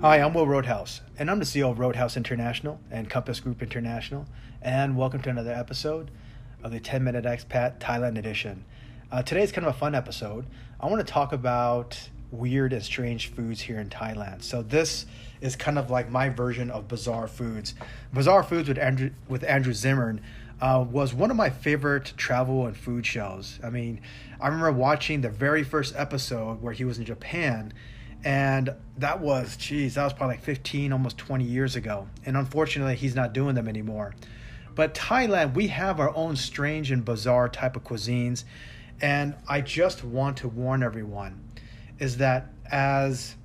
Hi, I'm Will Roadhouse, and I'm the CEO of Roadhouse International and Compass Group International, and welcome to another episode of the 10-Minute Expat Thailand Edition. Today's kind of a fun episode. I want to talk about weird and strange foods here in Thailand. So this is kind of like my version of Bizarre Foods. Bizarre Foods with Andrew Zimmern was one of my favorite travel and food shows. I mean, I remember watching the very first episode where he was in Japan, and that was probably like 15, almost 20 years ago. And unfortunately, he's not doing them anymore. But Thailand, we have our own strange and bizarre type of cuisines. And I just want to warn everyone is that as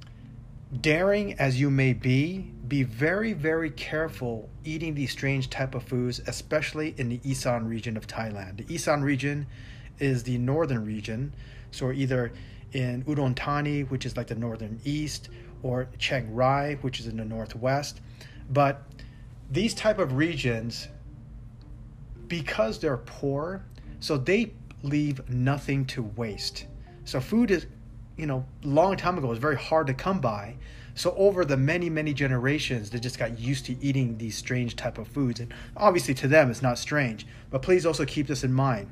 daring as you may be very, very careful eating these strange type of foods, especially in the Isan region of Thailand. The Isan region is the northern region. So either in Udon Thani, which is like the northern east, or Chiang Rai, which is in the northwest. But these type of regions, because they're poor, so they leave nothing to waste. So food is, long time ago, it was very hard to come by. So over the many, many generations, they just got used to eating these strange type of foods. And obviously to them, it's not strange. But please also keep this in mind.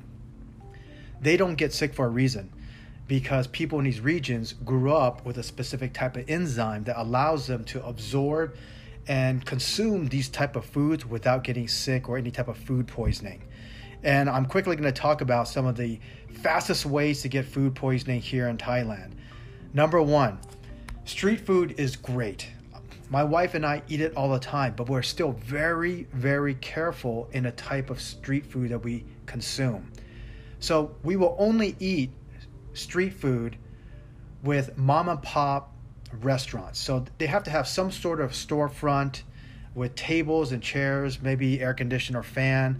They don't get sick for a reason, because people in these regions grew up with a specific type of enzyme that allows them to absorb and consume these type of foods without getting sick or any type of food poisoning. And I'm quickly going to talk about some of the fastest ways to get food poisoning here in Thailand. Number one, street food is great. My wife and I eat it all the time, but we're still very, very careful in the type of street food that we consume. So we will only eat street food with mom and pop restaurants. So they have to have some sort of storefront with tables and chairs, maybe air conditioner or fan.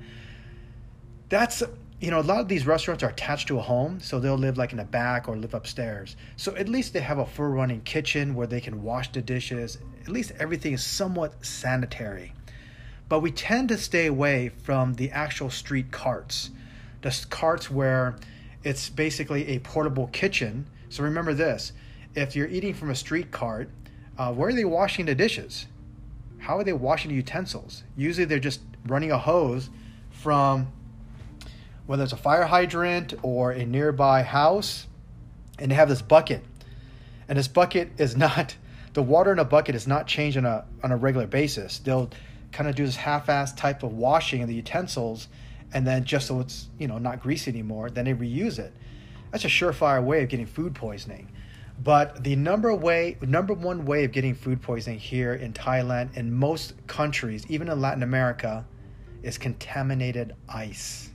That's, a lot of these restaurants are attached to a home, so they'll live like in the back or live upstairs. So at least they have a full running kitchen where they can wash the dishes. At least everything is somewhat sanitary. But we tend to stay away from the actual street carts. The carts where it's basically a portable kitchen. So remember this, if you're eating from a street cart, where are they washing the dishes? How are they washing the utensils? Usually they're just running a hose from whether it's a fire hydrant or a nearby house, and they have this bucket. And this bucket is not, the water in a bucket is not changed on a regular basis. They'll kind of do this half-assed type of washing of the utensils, and then just so it's, not greasy anymore, then they reuse it. That's a surefire way of getting food poisoning. But the number one way of getting food poisoning here in Thailand and most countries, even in Latin America, is contaminated ice.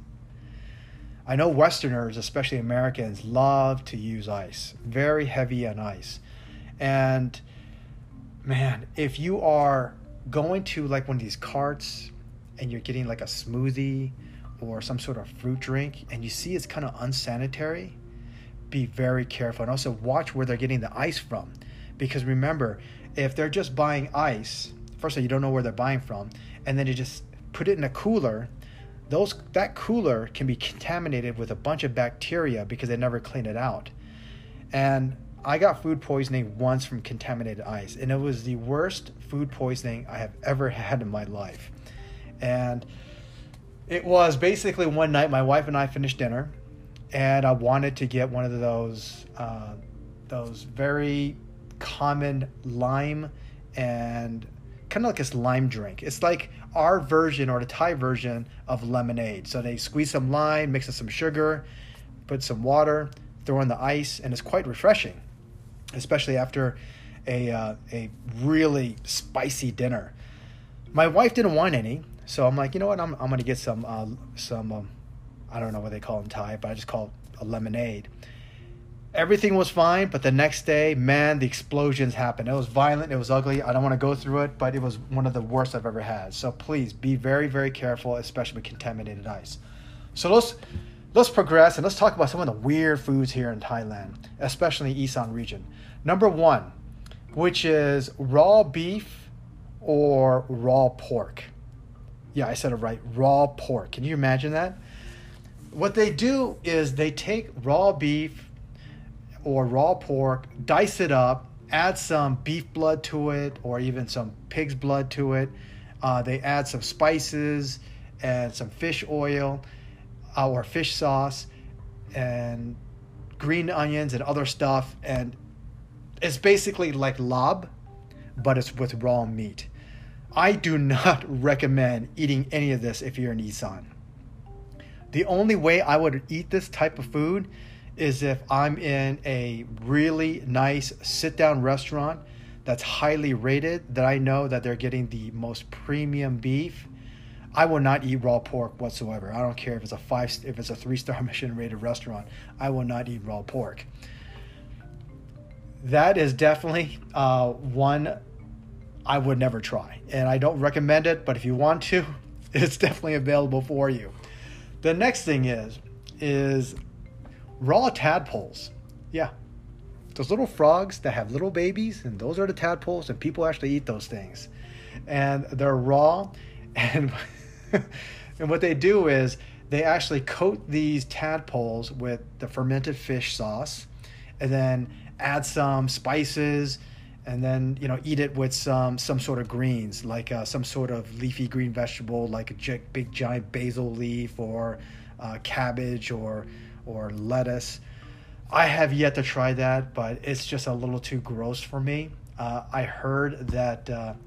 I know Westerners, especially Americans, love to use ice. Very heavy on ice. And man, if you are going to like one of these carts and you're getting like a smoothie or some sort of fruit drink, and you see it's kind of unsanitary, be very careful. And also watch where they're getting the ice from. Because remember, if they're just buying ice, first of all, you don't know where they're buying from, and then you just put it in a cooler, that cooler can be contaminated with a bunch of bacteria because they never clean it out. And I got food poisoning once from contaminated ice, and it was the worst food poisoning I have ever had in my life. And it was basically one night my wife and I finished dinner, and I wanted to get one of those very common lime and kind of like this lime drink. It's like our version or the Thai version of lemonade. So they squeeze some lime, mix with some sugar, put some water, throw in the ice, and it's quite refreshing, especially after a really spicy dinner. My wife didn't want any. So I'm like, you know what? I'm going to get some I don't know what they call them in Thai, but I just call it a lemonade. Everything was fine, but the next day, man, the explosions happened. It was violent. It was ugly. I don't want to go through it, but it was one of the worst I've ever had. So please be very, very careful, especially with contaminated ice. So let's progress and let's talk about some of the weird foods here in Thailand, especially in the Isan region. Number one, which is raw beef or raw pork. Yeah, I said it right. Raw pork. Can you imagine that? What they do is they take raw beef or raw pork, dice it up, add some beef blood to it or even some pig's blood to it. They add some spices and some fish oil or fish sauce and green onions and other stuff. And it's basically like lob, but it's with raw meat. I do not recommend eating any of this if you're in Isan. The only way I would eat this type of food is if I'm in a really nice sit-down restaurant that's highly rated, that I know that they're getting the most premium beef. I will not eat raw pork whatsoever. I don't care if it's a 3-star Michelin rated restaurant. I will not eat raw pork. That is definitely one I would never try, and I don't recommend it, but if you want to, it's definitely available for you. The next thing is raw tadpoles. Yeah, those little frogs that have little babies, and those are the tadpoles, and people actually eat those things. And they're raw, and and what they do is they actually coat these tadpoles with the fermented fish sauce, and then add some spices, and then eat it with some sort of greens, like some sort of leafy green vegetable, like a big giant basil leaf or cabbage or lettuce. I have yet to try that, but it's just a little too gross for me. I heard that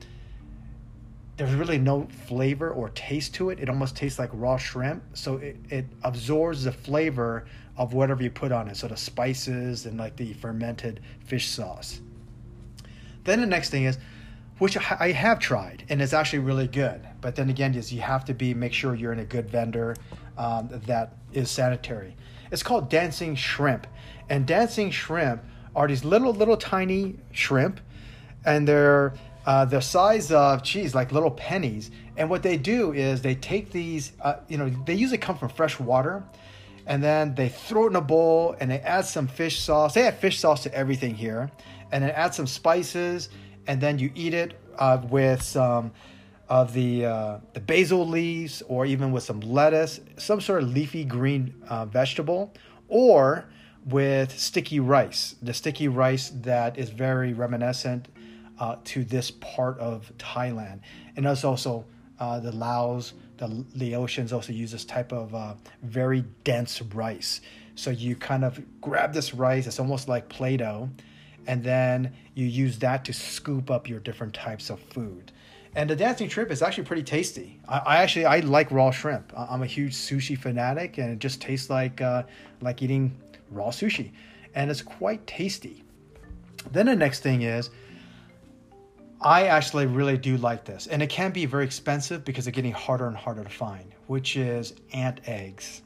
there's really no flavor or taste to it. It almost tastes like raw shrimp, so it absorbs the flavor of whatever you put on it, so the spices and like the fermented fish sauce. Then the next thing is, which I have tried, and it's actually really good. But then again, you have to make sure you're in a good vendor that is sanitary. It's called dancing shrimp. And dancing shrimp are these little tiny shrimp, and they're the size of, like little pennies. And what they do is they take these, they usually come from fresh water, and then they throw it in a bowl, and they add some fish sauce. They add fish sauce to everything here. And then add some spices, and then you eat it with some of the basil leaves, or even with some lettuce, some sort of leafy green vegetable, or with sticky rice. The sticky rice that is very reminiscent to this part of Thailand. And there's also the Laos, the Laotians also use this type of very dense rice. So you kind of grab this rice, it's almost like Play-Doh, and then you use that to scoop up your different types of food. And the dancing shrimp is actually pretty tasty. I like raw shrimp. I'm a huge sushi fanatic, and it just tastes like eating raw sushi. And it's quite tasty. Then the next thing is, I actually really do like this. And it can be very expensive because it's getting harder and harder to find, which is ant eggs.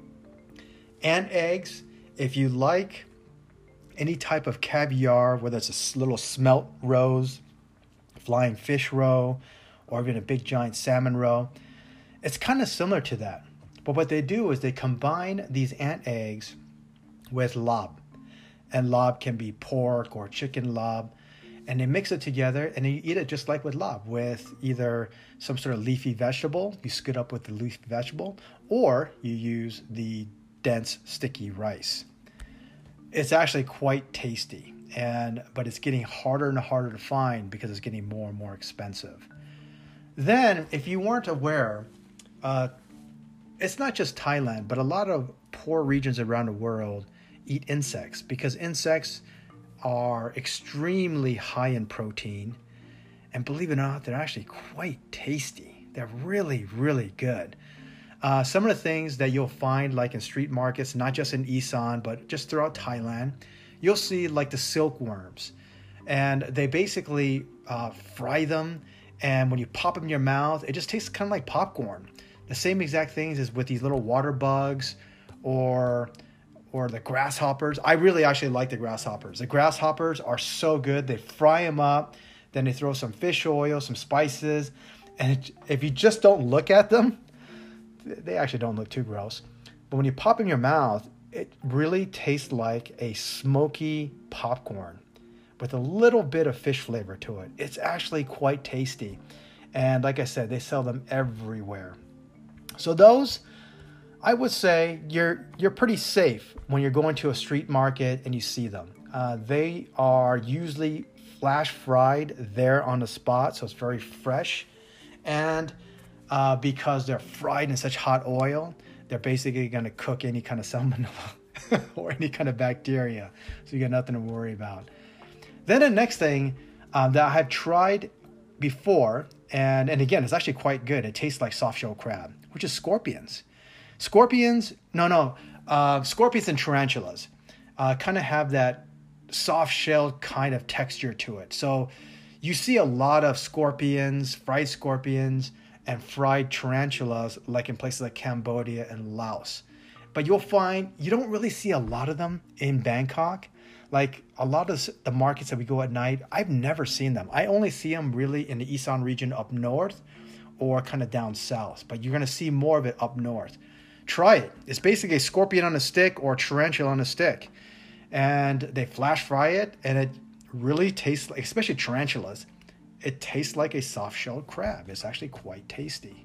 Ant eggs, if you like any type of caviar, whether it's a little smelt roes, flying fish roe, or even a big giant salmon roe, it's kind of similar to that. But what they do is they combine these ant eggs with lob. And lob can be pork or chicken lob. And they mix it together, and you eat it just like with lob, with either some sort of leafy vegetable, you scoot up with the leafy vegetable, or you use the dense, sticky rice. It's actually quite tasty, but it's getting harder and harder to find because it's getting more and more expensive. Then, if you weren't aware, it's not just Thailand, but a lot of poor regions around the world eat insects, because insects are extremely high in protein, and believe it or not, they're actually quite tasty. They're really, really good. Some of the things that you'll find like in street markets, not just in Isan, but just throughout Thailand, you'll see like the silkworms. And they basically fry them, and when you pop them in your mouth, it just tastes kind of like popcorn. The same exact things as with these little water bugs or the grasshoppers. I really actually like the grasshoppers. The grasshoppers are so good. They fry them up, then they throw some fish oil, some spices, and if you just don't look at them, they actually don't look too gross. But when you pop in your mouth, it really tastes like a smoky popcorn with a little bit of fish flavor to it. It's actually quite tasty. And like I said, they sell them everywhere. So those, I would say you're pretty safe when you're going to a street market and you see them. They are usually flash fried there on the spot, so it's very fresh. And because they're fried in such hot oil, they're basically going to cook any kind of salmonella or any kind of bacteria. So you got nothing to worry about. Then the next thing that I have tried before, and again, it's actually quite good. It tastes like soft-shell crab, which is scorpions. Scorpions and tarantulas kind of have that soft-shelled kind of texture to it. So you see a lot of scorpions, and fried tarantulas, like in places like Cambodia and Laos. But you'll find you don't really see a lot of them in Bangkok. Like a lot of the markets that we go at night, I've never seen them. I only see them really in the Isan region up north or kind of down south. But you're going to see more of it up north. Try it. It's basically a scorpion on a stick or tarantula on a stick. And they flash fry it, and it really tastes like, especially tarantulas, it tastes like a soft-shelled crab. It's actually quite tasty.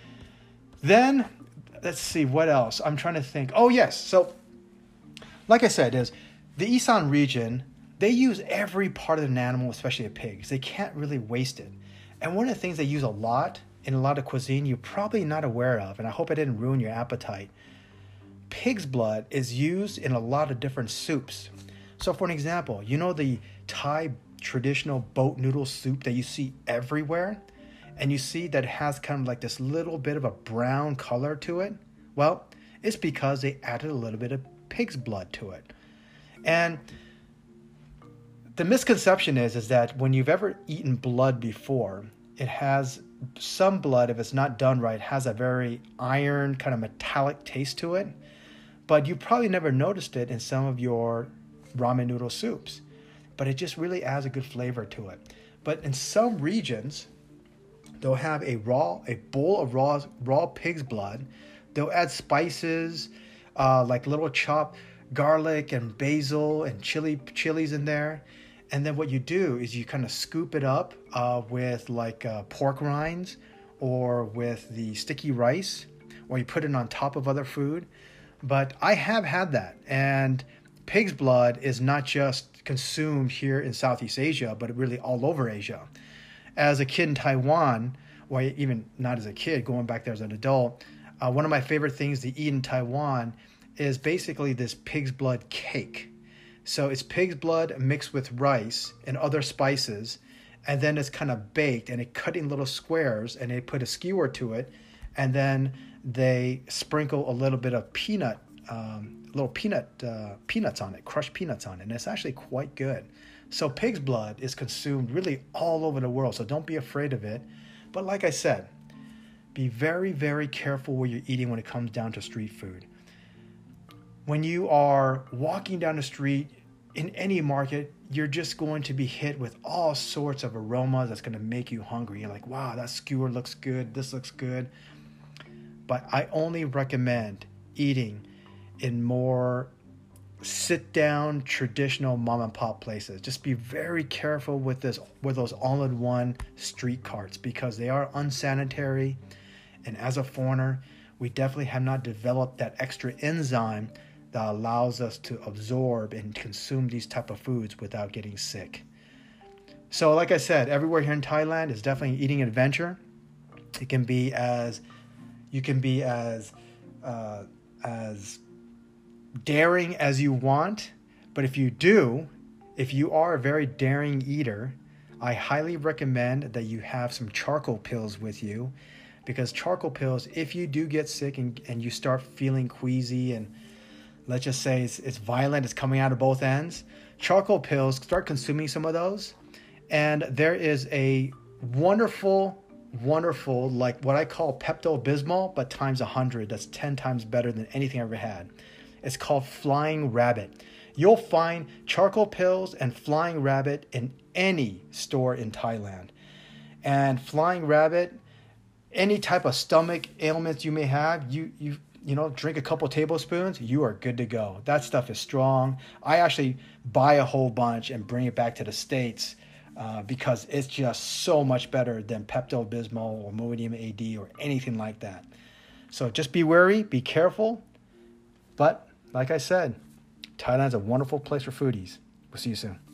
Then, let's see, what else? I'm trying to think. Oh, yes. So, like I said, is the Isan region, they use every part of an animal, especially a pig, because they can't really waste it. And one of the things they use a lot in a lot of cuisine you're probably not aware of, and I hope I didn't ruin your appetite, pig's blood is used in a lot of different soups. So for an example, you know the Thai traditional boat noodle soup that you see everywhere? And you see that it has kind of like this little bit of a brown color to it? Well, it's because they added a little bit of pig's blood to it. And the misconception is that when you've ever eaten blood before, it has some blood, if it's not done right, has a very iron kind of metallic taste to it. But you probably never noticed it in some of your ramen noodle soups. But it just really adds a good flavor to it. But in some regions, they'll have a bowl of raw pig's blood. They'll add spices, like little chopped garlic and basil and chilies in there. And then what you do is you kind of scoop it up with like pork rinds or with the sticky rice, or you put it on top of other food. But I have had that, and pig's blood is not just consumed here in Southeast Asia, but really all over Asia. As a kid in Taiwan, or even not as a kid, going back there as an adult, one of my favorite things to eat in Taiwan is basically this pig's blood cake. So it's pig's blood mixed with rice and other spices, and then it's kind of baked, and it cut in little squares, and they put a skewer to it, and then they sprinkle a little bit of peanuts on it, crushed peanuts on it, and it's actually quite good. So pig's blood is consumed really all over the world, so don't be afraid of it. But like I said, be very, very careful what you're eating when it comes down to street food. When you are walking down the street in any market, you're just going to be hit with all sorts of aromas that's going to make you hungry. You're like, wow, that skewer looks good, this looks good. But I only recommend eating in more sit-down, traditional mom-and-pop places. Just be very careful with those all-in-one street carts, because they are unsanitary. And as a foreigner, we definitely have not developed that extra enzyme that allows us to absorb and consume these type of foods without getting sick. So like I said, everywhere here in Thailand is definitely eating adventure. You can be as daring as you want, but if you are a very daring eater, I highly recommend that you have some charcoal pills with you, because charcoal pills, if you do get sick and you start feeling queasy, and let's just say it's violent, it's coming out of both ends, charcoal pills, start consuming some of those, and there is a wonderful, like what I call Pepto-Bismol, but times 100. That's 10 times better than anything I ever had. It's called Flying Rabbit. You'll find charcoal pills and Flying Rabbit in any store in Thailand. And Flying Rabbit, any type of stomach ailments you may have, you drink a couple tablespoons, you are good to go. That stuff is strong. I actually buy a whole bunch and bring it back to the States because it's just so much better than Pepto-Bismol or Imodium AD or anything like that. So just be wary, be careful. But like I said, Thailand's a wonderful place for foodies. We'll see you soon.